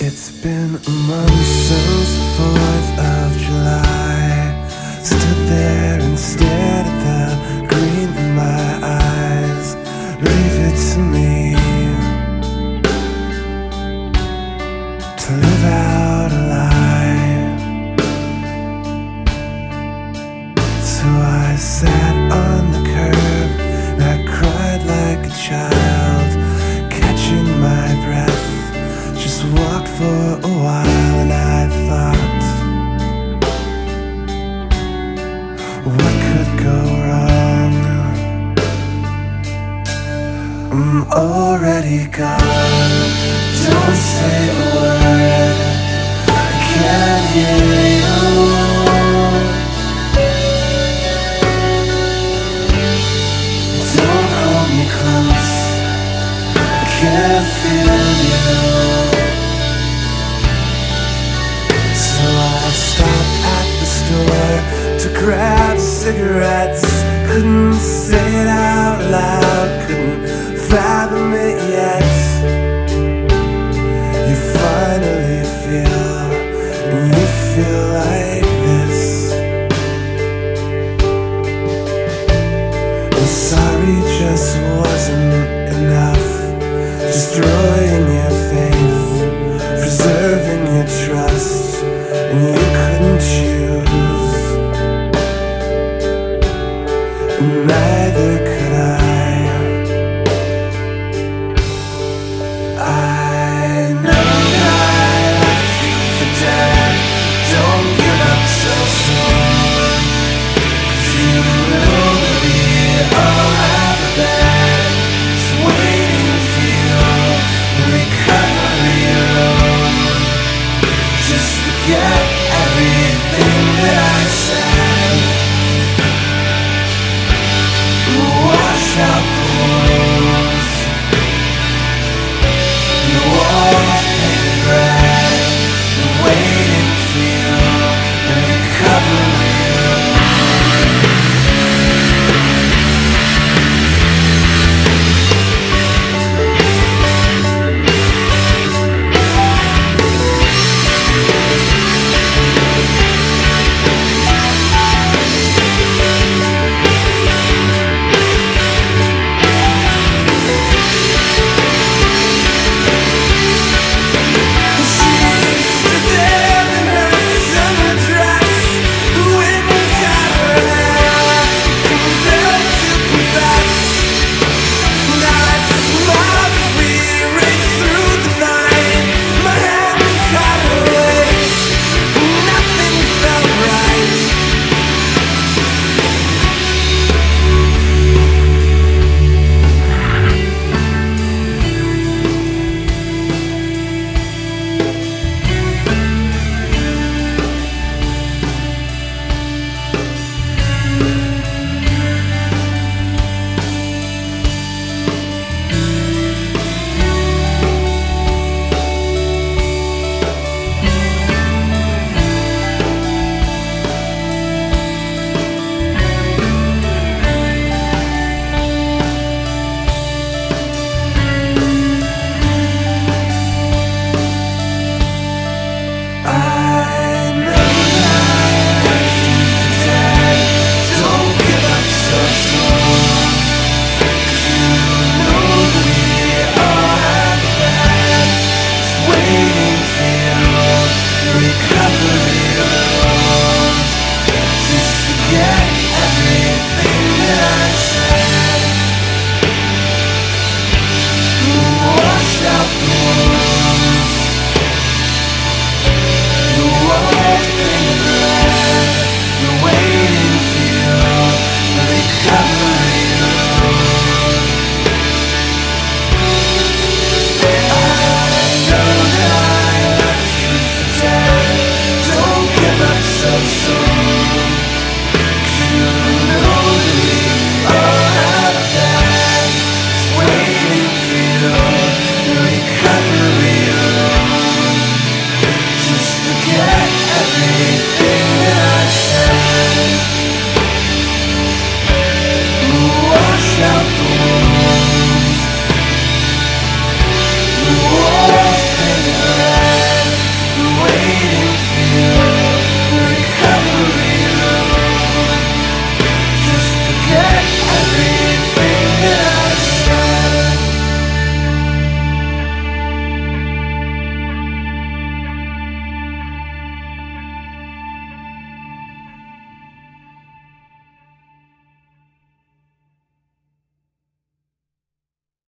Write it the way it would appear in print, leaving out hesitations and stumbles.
It's been a month since the 4th of July. Stood there and stared at the green in my eyes. Leave it to me to live out a lie. So I sat on the curb and I cried like a child, catching my breath. Just walked for a while and I thought, what could go wrong? I'm already gone. Don't say a word, I can't hear you. Don't hold me close, I can't feel you. So I stopped at the store to grab cigarettes. Couldn't